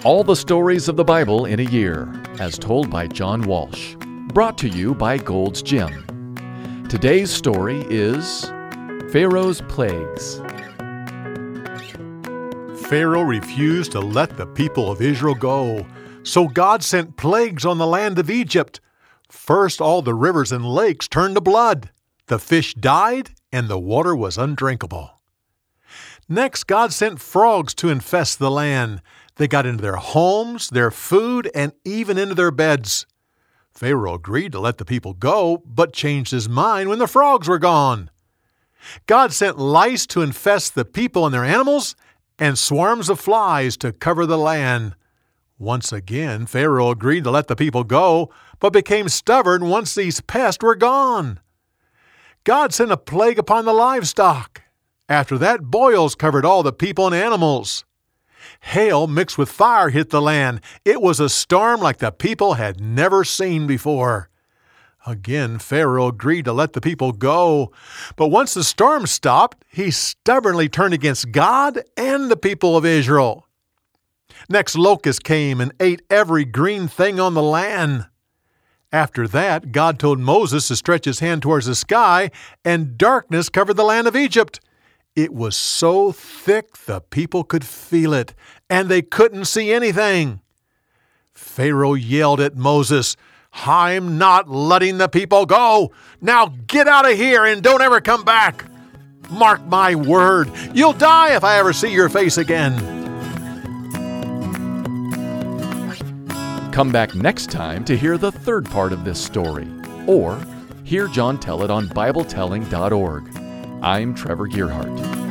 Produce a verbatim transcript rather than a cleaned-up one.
All the stories of the Bible in a year, as told by John Walsh. Brought to you by Gold's Gym. Today's story is Pharaoh's Plagues. Pharaoh refused to let the people of Israel go, so God sent plagues on the land of Egypt. First, all the rivers and lakes turned to blood. The fish died, and the water was undrinkable. Next, God sent frogs to infest the land. They got into their homes, their food, and even into their beds. Pharaoh agreed to let the people go, but changed his mind when the frogs were gone. God sent lice to infest the people and their animals, and swarms of flies to cover the land. Once again, Pharaoh agreed to let the people go, but became stubborn once these pests were gone. God sent a plague upon the livestock. After that, boils covered all the people and animals. Hail mixed with fire hit the land. It was a storm like the people had never seen before. Again, Pharaoh agreed to let the people go. But once the storm stopped, he stubbornly turned against God and the people of Israel. Next, locusts came and ate every green thing on the land. After that, God told Moses to stretch his hand towards the sky, and darkness covered the land of Egypt. It was so thick the people could feel it, and they couldn't see anything. Pharaoh yelled at Moses, "I'm not letting the people go. Now get out of here and don't ever come back. Mark my word, you'll die if I ever see your face again." Come back next time to hear the third part of this story, or hear John tell it on Bible telling dot org. I'm Trevor Gearhart.